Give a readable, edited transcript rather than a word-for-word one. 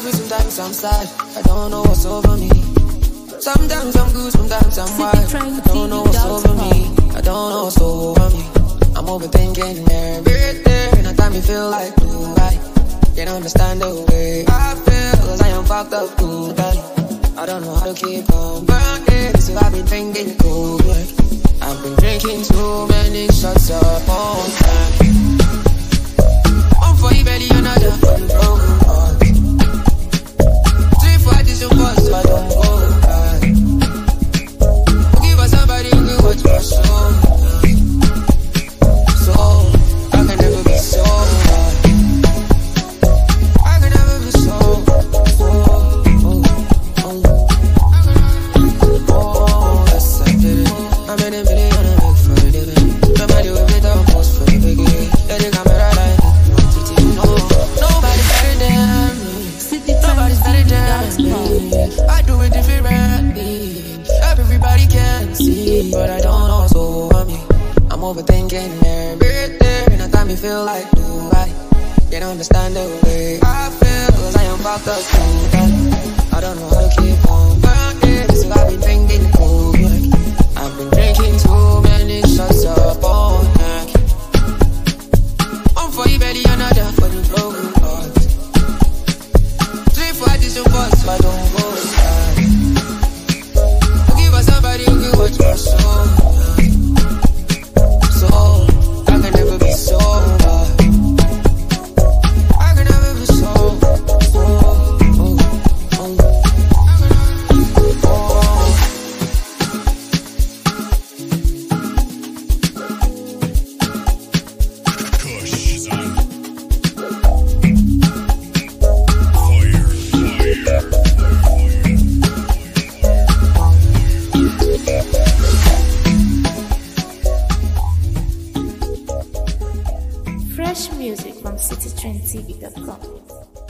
happy, sometimes I'm sad. I don't know what's over me. Sometimes I'm good, sometimes I'm wild. I don't know what's over me. I don't know what's over me. I'm overthinking every day. And I time me feel like I can't understand the way I feel, cause I am fucked up too bad. I don't know how to keep on burning. So I've been drinking cold blood. I've been drinking too many shots up all time. One for your belly, another for the broken heart. 3 for addition first, so I don't go back. Give us somebody who can watch my soul. So I can never be so hard. I can never be so. Yes, I did it. I made a million and I make for a living. Nobody will be the most for the biggie. Yeah, they got me right like no. Nobody's better than me. Nobody's better than me. I do it differently. Everybody can see, but I don't know what's over me. I'm overthinking every day. And I time me feel like nobody can't understand the way I feel, cause I am fucked up too bad. I don't know how to keep on burning. So I've been drinking cold blood. I've been drinking too many shots up all night. One for your belly, another for the broken heart. 3 for addition first, so I don't go back. Give us somebody who can watch my soul. So I can never be sober. I can never be sober. Fresh music from citytrendtv.com.